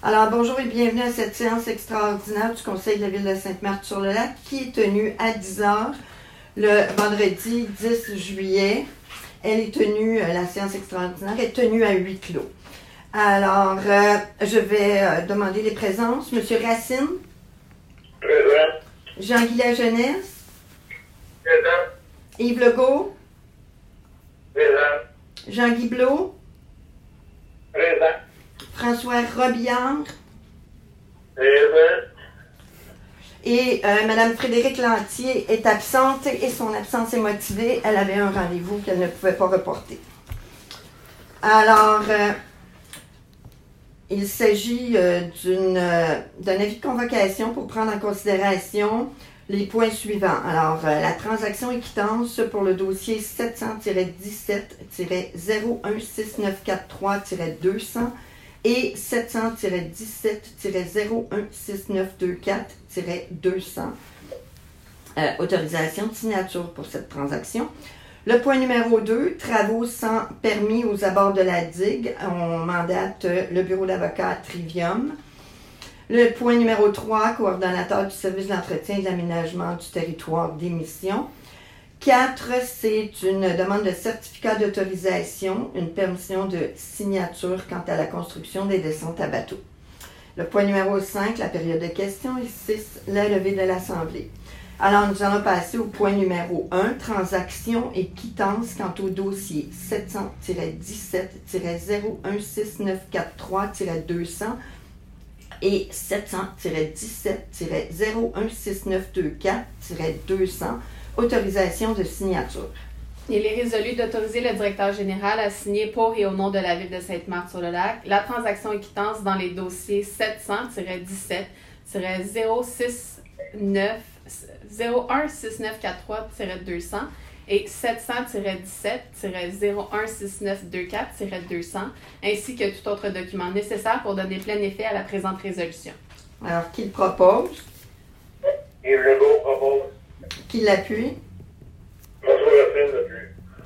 Alors, bonjour et bienvenue à cette séance extraordinaire du Conseil de la Ville de Sainte-Marthe-sur-le-Lac qui est tenue à 10h le vendredi 10 juillet. La séance extraordinaire est tenue à huis clos. Alors, je vais demander les présences. Monsieur Racine. Présent. Jean-Guy Lajeunesse. Présent. Yves Legault. Présent. Jean-Guy Blot. Présent. François Robillard. Présent. Et Mme Frédérique Lantier est absente et son absence est motivée. Elle avait un rendez-vous qu'elle ne pouvait pas reporter. Alors, il s'agit d'un avis de convocation pour prendre en considération les points suivants. Alors, la transaction équitance pour le dossier 700-17-016943-200 et 700-17-016924-200. Autorisation de signature pour cette transaction. Le point numéro 2, travaux sans permis aux abords de la digue. On mandate le bureau d'avocat Trivium. Le point numéro 3, coordonnateur du service d'entretien et de l'aménagement du territoire d'émission. 4, c'est une demande de certificat d'autorisation, une permission de signature quant à la construction des descentes à bateau. Le point numéro 5, la période de questions. Et 6, la levée de l'Assemblée. Alors, nous allons passer au point numéro 1, transaction et quittance quant au dossier 700-17-016943-200 et 700-17-016924-200, autorisation de signature. Il est résolu d'autoriser le directeur général à signer pour et au nom de la Ville de Sainte-Marthe-sur-le-Lac la transaction équitance dans les dossiers 700-17-016943-200 et 700-17-016924-200, ainsi que tout autre document nécessaire pour donner plein effet à la présente résolution. Alors, qui le propose? Yves Legault propose. Qui l'appuie? François Racine appuie.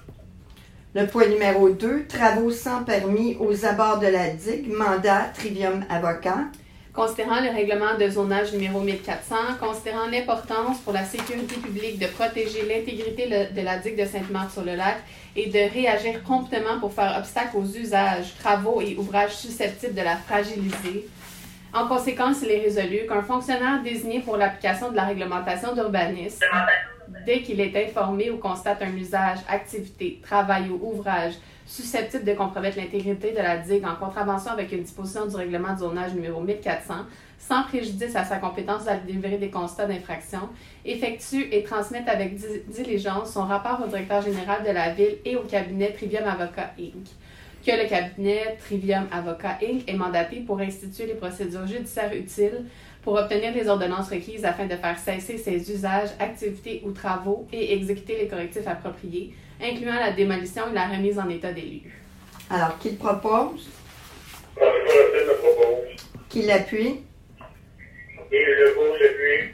Le point numéro 2, travaux sans permis aux abords de la digue, mandat Trivium Avocat. Considérant le règlement de zonage numéro 1400, considérant l'importance pour la sécurité publique de protéger l'intégrité de la digue de Sainte-Marthe-sur-le-Lac et de réagir promptement pour faire obstacle aux usages, travaux et ouvrages susceptibles de la fragiliser. En conséquence, il est résolu qu'un fonctionnaire désigné pour l'application de la réglementation d'urbanisme, dès qu'il est informé ou constate un usage, activité, travail ou ouvrage susceptible de compromettre l'intégrité de la digue en contravention avec une disposition du règlement de zonage numéro 1400, sans préjudice à sa compétence à délivrer des constats d'infraction, effectue et transmette avec diligence son rapport au directeur général de la Ville et au cabinet Trivium Avocat Inc. Que le cabinet Trivium Avocat Inc. est mandaté pour instituer les procédures judiciaires utiles pour obtenir les ordonnances requises afin de faire cesser ses usages, activités ou travaux et exécuter les correctifs appropriés, incluant la démolition et la remise en état des lieux. Alors, qui le propose? François Racine le propose. Qui l'appuie? Yves Legault l'appuie.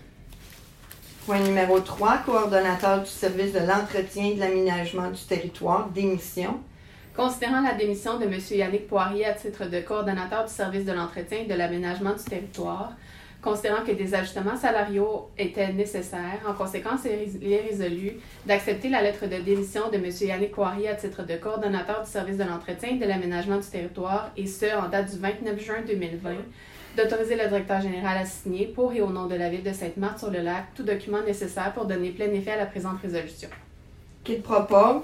Point numéro 3, coordonnateur du service de l'entretien et de l'aménagement du territoire d'émission. Considérant la démission de M. Yannick Poirier à titre de coordonnateur du service de l'entretien et de l'aménagement du territoire, considérant que des ajustements salariaux étaient nécessaires, en conséquence, il est résolu d'accepter la lettre de démission de M. Yannick Poirier à titre de coordonnateur du service de l'entretien et de l'aménagement du territoire, et ce, en date du 29 juin 2020, d'autoriser le directeur général à signer, pour et au nom de la Ville de Sainte-Marthe-sur-le-Lac, tout document nécessaire pour donner plein effet à la présente résolution. Qui le propose?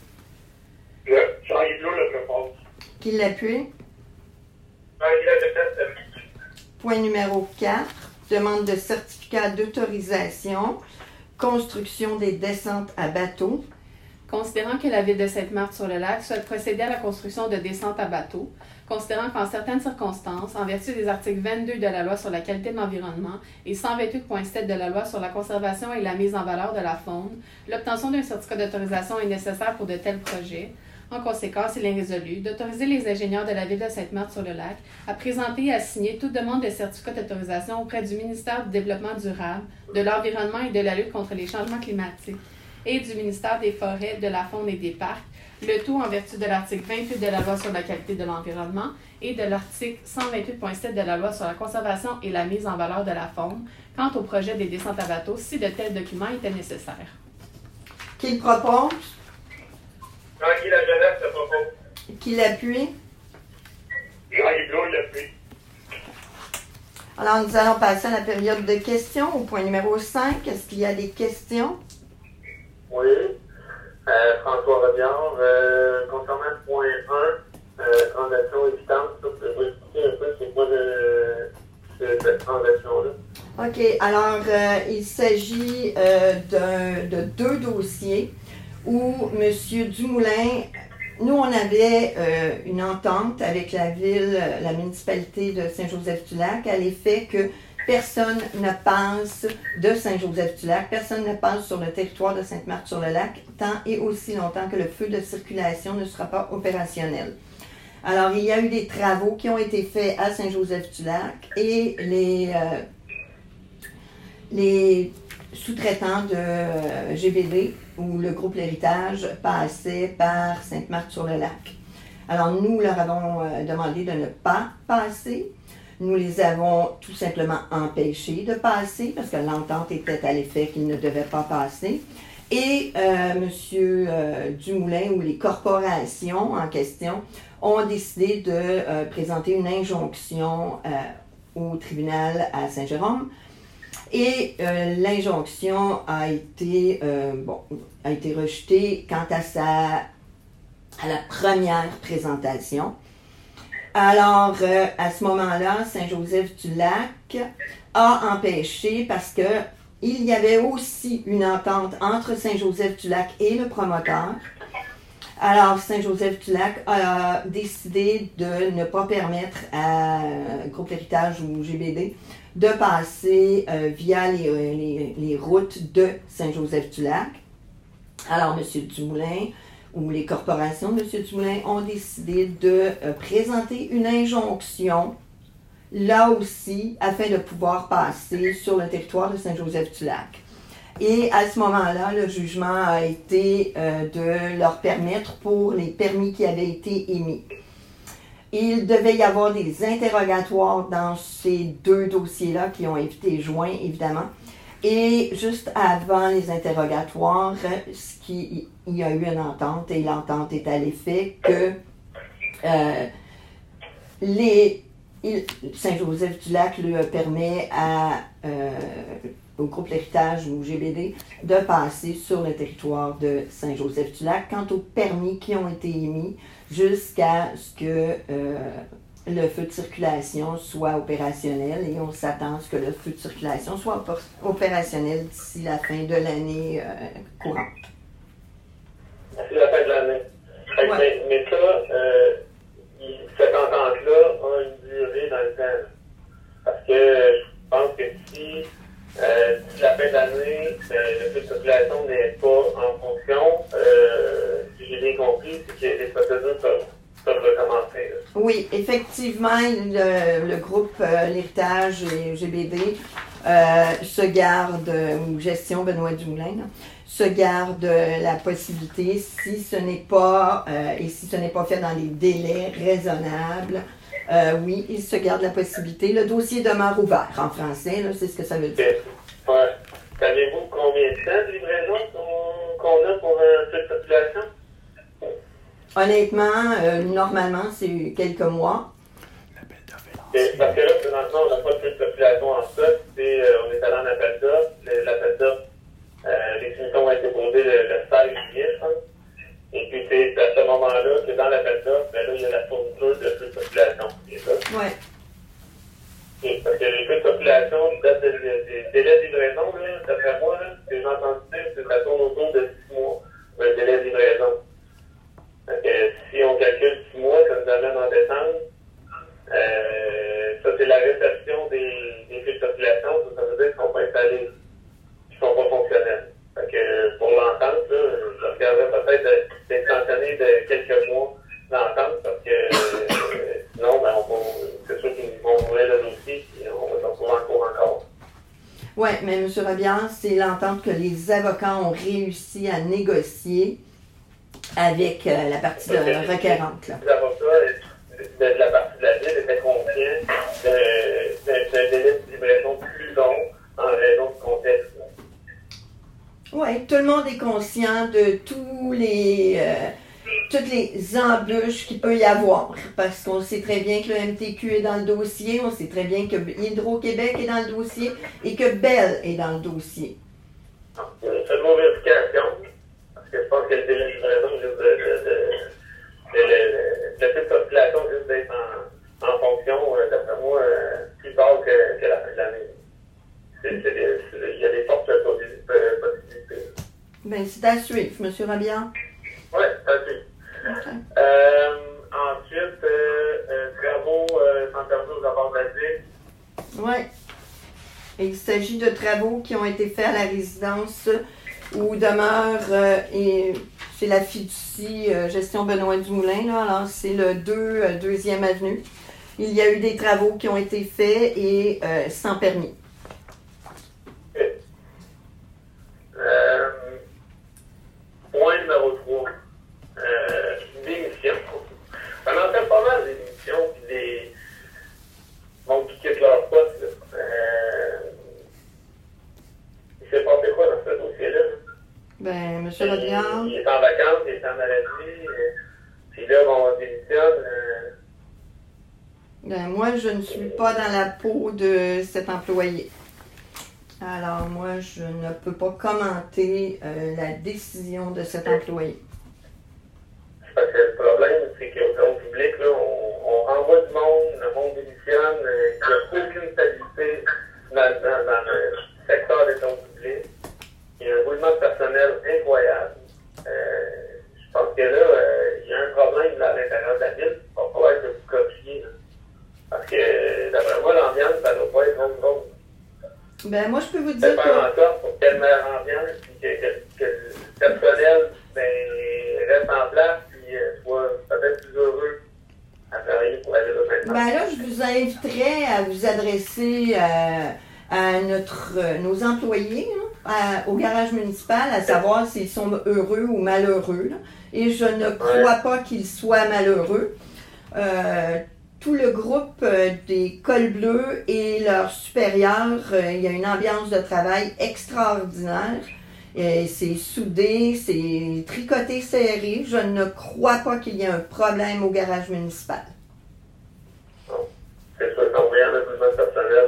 Jean-Guy Blot le propose. Qui l'appuie? Jean-Guy Lajeunesse appuie. Point numéro 4, demande de certificat d'autorisation, construction des descentes à bateau. Considérant que la Ville de Sainte-Marthe-sur-le-Lac souhaite procéder à la construction de descentes à bateau, considérant qu'en certaines circonstances, en vertu des articles 22 de la Loi sur la qualité de l'environnement et 128.7 de la Loi sur la conservation et la mise en valeur de la faune, l'obtention d'un certificat d'autorisation est nécessaire pour de tels projets. En conséquence, il est résolu d'autoriser les ingénieurs de la Ville de Sainte-Marthe-sur-le-Lac à présenter et à signer toute demande de certificat d'autorisation auprès du ministère du Développement durable, de l'Environnement et de la lutte contre les changements climatiques, et du ministère des Forêts, de la Faune et des Parcs, le tout en vertu de l'article 28 de la Loi sur la qualité de l'environnement et de l'article 128.7 de la Loi sur la conservation et la mise en valeur de la faune, quant au projet des descentes à bateau si de tels documents étaient nécessaires. Qui le propose? Jean-Guy Lajeunesse se propose. Qui l'appuie? Jean-Guy Blot l'appuie. Alors, nous allons passer à la période de questions, au point numéro 5. Est-ce qu'il y a des questions? Oui. François Robillard, concernant le point 1, transaction évidente, ça, vous pouvez expliquer un peu c'est quoi cette transaction-là? OK. Alors, il s'agit de deux dossiers où M. Dumoulin, nous, on avait une entente avec la ville, la municipalité de Saint-Joseph-du-Lac à l'effet que personne ne passe de Saint-Joseph-du-Lac, personne ne passe sur le territoire de Sainte-Marthe-sur-le-Lac tant et aussi longtemps que le feu de circulation ne sera pas opérationnel. Alors, il y a eu des travaux qui ont été faits à Saint-Joseph-du-Lac et les sous-traitants de GBD ou le groupe L'Héritage passaient par Sainte-Marthe-sur-le-Lac. Alors, nous leur avons demandé de ne pas passer. Nous les avons tout simplement empêchés de passer parce que l'entente était à l'effet qu'ils ne devaient pas passer. Et M. Dumoulin ou les corporations en question ont décidé de présenter une injonction au tribunal à Saint-Jérôme. Et l'injonction a été rejetée quant à la première présentation. Alors, à ce moment-là, Saint-Joseph-du-Lac a empêché parce que il y avait aussi une entente entre Saint-Joseph-du-Lac et le promoteur. Alors, Saint-Joseph-du-Lac a décidé de ne pas permettre à Groupe Héritage ou GBD de passer via les routes de Saint-Joseph-du-Lac. Alors, M. Dumoulin ou les corporations de M. Dumoulin ont décidé de présenter une injonction, là aussi, afin de pouvoir passer sur le territoire de Saint-Joseph-du-Lac. Et à ce moment-là, le jugement a été de leur permettre pour les permis qui avaient été émis. Il devait y avoir des interrogatoires dans ces deux dossiers-là qui ont été joints, évidemment. Et juste avant les interrogatoires, il y a eu une entente et l'entente est à l'effet que Saint-Joseph-du-Lac lui permet au groupe L'Héritage ou GBD de passer sur le territoire de Saint-Joseph-du-Lac quant aux permis qui ont été émis jusqu'à ce que le feu de circulation soit opérationnel et on s'attend à ce que le feu de circulation soit opérationnel d'ici la fin de l'année courante. D'ici la fin de l'année. Ouais. Mais ça, cette entente-là a une durée dans le temps. Parce que je pense que si d'ici la fin de l'année, le feu de circulation n'est pas en fonction, si j'ai bien compris, c'est que les procédures peuvent recommencer. Là. Oui, effectivement, le groupe L'Héritage et GBD se garde, ou Gestion Benoît Dumoulin, se garde la possibilité, si ce n'est pas fait dans les délais raisonnables, oui, il se garde la possibilité. Le dossier demeure ouvert en français, là, c'est ce que ça veut dire. Ouais. Savez-vous combien de temps de livraison qu'on a pour un feu de circulation? Honnêtement, normalement, c'est quelques mois. Parce que là, présentement, on n'a pas de feu de circulation en stock. On est allé en appel d'offres. L'appel d'offres, les soumissions ont été posées le 16 juillet, je pense. Et puis, c'est à ce moment-là que dans l'appel d'offres, là, il y a la fourniture de feu de circulation. Oui. Parce que les feux de circulation, des délais de livraison, d'après moi, ce que j'ai entendu dire, c'est que ça tourne autour de 6 mois, le délai de livraison. Donc, si on calcule 6 mois, ça nous amène en décembre. Ça, c'est la réception des feux de circulation. Ça veut dire qu'ils ne sont pas installés, qu'ils ne sont pas fonctionnels. Fait que pour l'entente, je regarderais peut-être d'extensionner de quelques mois l'entente parce que sinon, c'est sûr qu'ils vont ouvrir le dossier et on va se retrouver en cours encore. Oui, mais M. Robillard, c'est l'entente que les avocats ont réussi à négocier avec la partie requérante. Là. Les avocats de la partie de la ville étaient conscients d'un délai de livraison plus long en raison du contexte. Oui, tout le monde est conscient de toutes les embûches qu'il peut y avoir, parce qu'on sait très bien que le MTQ est dans le dossier, on sait très bien que Hydro-Québec est dans le dossier et que Bell est dans le dossier. Faites vos vérifications, parce que je pense que le délai de livraison juste le taux de population risque d'être en fonction, d'après moi, plus tard que la fin de l'année. Il y a des fortes possibilités. Bien, c'est à suivre, M. Robillard. Oui, c'est à suivre. Okay. Ensuite, travaux intervenus aux abords de la ville. Oui. Il s'agit de travaux qui ont été faits à la résidence où demeure, et c'est la fiducie gestion Benoît Dumoulin, là, alors c'est le 2e avenue. Il y a eu des travaux qui ont été faits et sans permis. Point numéro 3. Démission. On en fait pas mal des démissions puis des monde qui quittent leur poste. Il s'est passé quoi dans ce dossier-là? Ben, M. Robillard. Il est en vacances, il est en maladie, puis là, on démissionne. Ben, moi, je ne suis pas dans la peau de cet employé. Alors, moi, je ne peux pas commenter la décision de cet employé. Parce que le problème, c'est qu'au public, là, on renvoie du monde, le monde démissionne, il n'y a aucune stabilité dans le secteur des comptes publics. Il y a un roulement de personnel incroyable. Je pense que là, il y a un problème là, à l'intérieur de la ville. Il va falloir que vous corrigiez. Parce que, d'après moi, l'ambiance, ça ne doit pas être drôle. Ben, moi, je peux vous dire faire en sorte pour qu'il y ait une meilleure ambiance, puis que le personnel reste en place, puis soit peut-être plus heureux à travailler pour la ville de Sainte-Marthe. Ben là, je vous inviterais à vous adresser à nos employés au garage municipal, à savoir s'ils sont heureux ou malheureux. Là. Et je ne crois pas qu'ils soient malheureux. Tout le groupe des cols bleus et leurs supérieurs, il y a une ambiance de travail extraordinaire. C'est soudé, c'est tricoté serré. Je ne crois pas qu'il y ait un problème au garage municipal. C'est sûr qu'en voyant le mouvement personnel,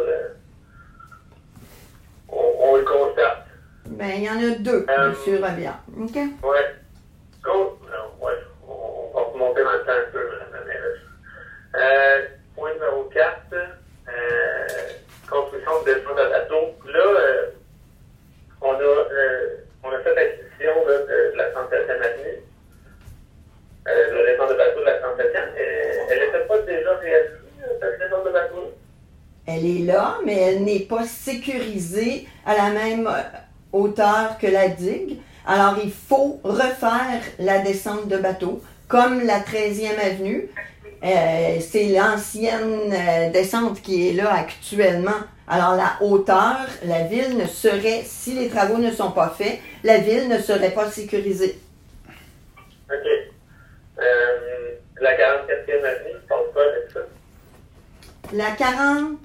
on le constate. Ben, il y en a 2, M. Robillard. OK? Oui. On va remonter dans le temps un peu, Mme la mairesse. Point numéro 4, construction de descente à bateau. Là, on a fait l'acquisition de la 37e avenue, de la descente de bateau de la 37e. Elle n'était pas déjà réalisée, cette descente de bateau? Elle est là, mais elle n'est pas sécurisée à la même hauteur que la digue. Alors, il faut refaire la descente de bateau, comme la 13e avenue. C'est l'ancienne descente qui est là actuellement. Alors, la hauteur, la ville ne serait, si les travaux ne sont pas faits, la ville ne serait pas sécurisée. OK. La 44e avenue, je pense pas avec ça. La 40...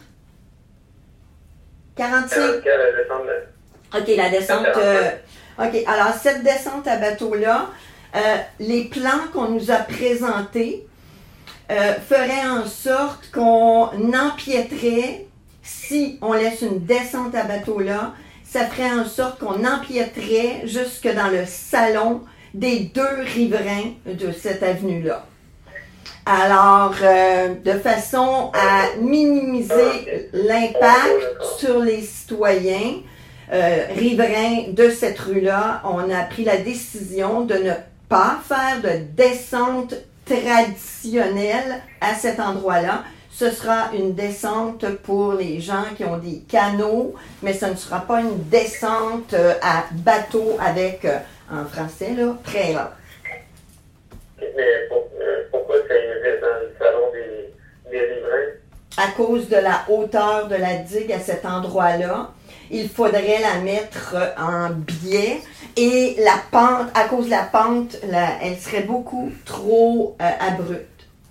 45... La descente OK, la descente... OK, alors cette descente à bateau-là, les plans qu'on nous a présentés feraient en sorte qu'on empiéterait, si on laisse une descente à bateau-là, ça ferait en sorte qu'on empiéterait jusque dans le salon des 2 riverains de cette avenue-là. Alors, de façon à minimiser l'impact sur les citoyens riverains de cette rue-là, on a pris la décision de ne pas faire de descente traditionnelle à cet endroit-là. Ce sera une descente pour les gens qui ont des canots, mais ce ne sera pas une descente à bateau avec, en français, là, trailer. Mais pourquoi ça irait dans le salon des riverains? à cause de la hauteur de la digue à cet endroit-là, il faudrait la mettre en biais et la pente, à cause de la pente, elle serait beaucoup trop abrupte.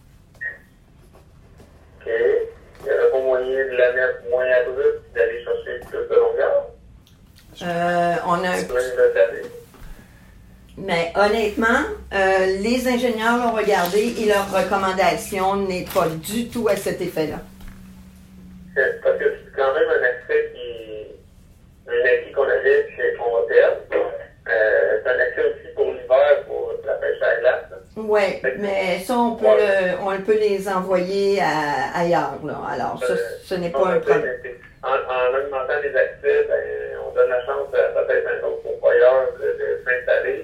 OK. Il n'y aurait pas moyen de la mettre moins abrupte et d'aller chercher plus de longueur? On a un... C'est le taper. Mais honnêtement, les ingénieurs l'ont regardé et leur recommandation n'est pas du tout à cet effet-là. Parce que c'est quand même un accès un acquis qu'on avait chez Convotel. C'est un accès aussi pour l'hiver, pour la pêche à la glace. Oui, mais ça, on peut les envoyer ailleurs. Là. Alors, ça, ce n'est pas un problème. En augmentant les accès, ben, on donne la chance à peut-être un autre pourvoyeur de s'installer.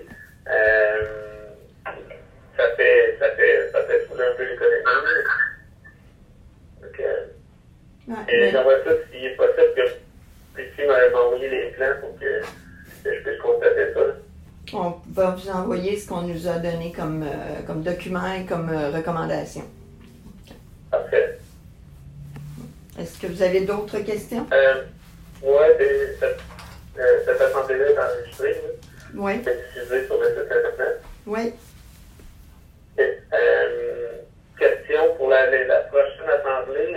Ça fait fouler un peu l'économie. Donc, et j'aimerais ça, s'il est possible, que Lucie m'envoyer les plans pour que je puisse constater ça. On va vous envoyer ce qu'on nous a donné comme document et comme recommandation. Parfait. Est-ce que vous avez d'autres questions? Oui, cette assemblée-là est enregistrée. Oui. C'est diffusé sur le site Internet. Oui. Okay. Question pour la prochaine assemblée.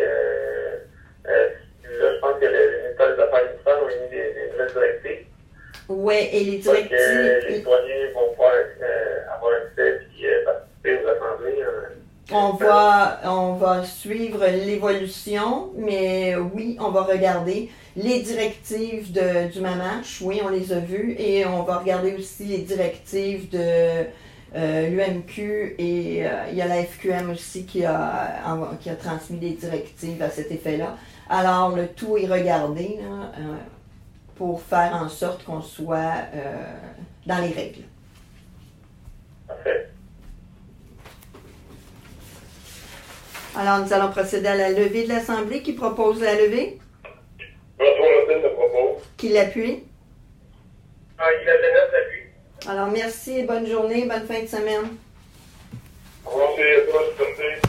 Là, je pense que le ministère des Affaires municipales ont mis des nouvelles directives. Oui, et les directives... les citoyens vont pouvoir avoir accès et participer aux assemblées. On va suivre l'évolution, mais oui, on va regarder les directives du MAMACH, oui, on les a vues, et on va regarder aussi les directives de l'UMQ et il y a la FQM aussi qui a transmis des directives à cet effet-là. Alors, le tout est regardé là, pour faire en sorte qu'on soit dans les règles. Parfait. Alors, nous allons procéder à la levée de l'Assemblée. Qui propose la levée? François Lottin le propose. Qui l'appuie? Guy Lajeunesse l'appuie. Alors, merci et bonne journée, bonne fin de semaine. Au revoir, c'est à toi,